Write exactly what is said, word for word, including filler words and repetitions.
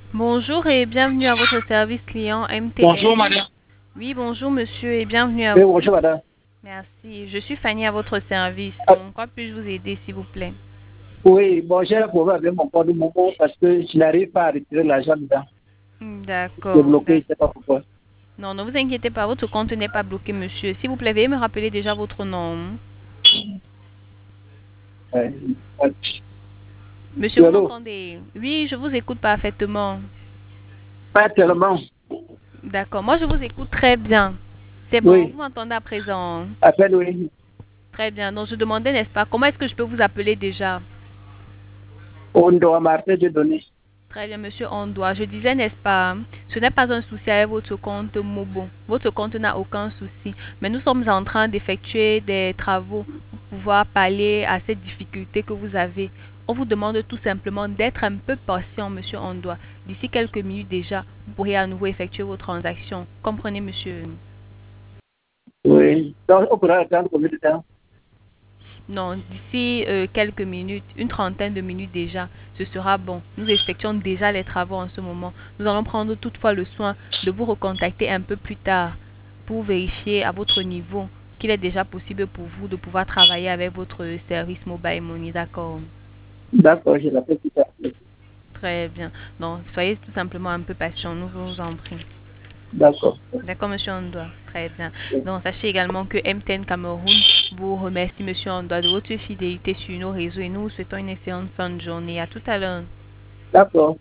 Bonjour et bienvenue à votre service client Bonjour, M T N. madame. Oui, bonjour monsieur et bienvenue à Oui, vous. bonjour, madame. Merci. Je suis Fanny à votre service. Ah, En quoi puis-je vous aider, s'il vous plaît? oui, bon, j'ai un problème avec mon compte de Momo parce que je n'arrive pas à retirer l'argent dedans. C'est D'accord. bloqué, je d'ac- ne sais pas pourquoi. Non, ne vous inquiétez pas, votre compte n'est pas bloqué, monsieur. S'il vous plaît, veuillez me rappeler déjà votre nom. Ouais. Ouais. Monsieur, Oui, vous allô? m'entendez? Oui, je vous écoute parfaitement. Pas tellement. D'accord. Moi, je vous écoute très bien. C'est bon, vous Oui, m'entendez à présent? appelle, oui. Très bien. Donc, je demandais, n'est-ce pas, comment est-ce que je peux vous appeler déjà? On doit marquer de données. Très bien, monsieur Ondoa. Je disais, n'est-ce pas, ce n'est pas un souci avec votre compte Mobo. Votre compte n'a aucun souci. Mais nous sommes en train d'effectuer des travaux pour pouvoir pallier à cette difficulté que vous avez. On vous demande tout simplement d'être un peu patient, monsieur Ondoa. D'ici quelques minutes déjà, vous pourrez à nouveau effectuer vos transactions. Comprenez, monsieur? Oui. Donc, on pourra attendre combien de temps? Non, d'ici euh, quelques minutes, une trentaine de minutes déjà, ce sera bon. Nous effectuons déjà les travaux en ce moment. Nous allons prendre toutefois le soin de vous recontacter un peu plus tard pour vérifier à votre niveau qu'il est déjà possible pour vous de pouvoir travailler avec votre service Mobile Money, d'accord? D'accord, je l'appelle plus tard. Très bien. Donc, soyez tout simplement un peu patient, nous vous en prions. D'accord. D'accord, monsieur Ondoa. Très bien. Donc, sachez également que M T N Cameroun vous remercie, monsieur Ondoa, de votre fidélité sur nos réseaux et nous vous souhaitons une excellente fin de journée. À tout à l'heure. D'accord.